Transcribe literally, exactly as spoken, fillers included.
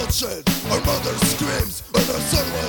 bloodshed. Our mother screams when her son was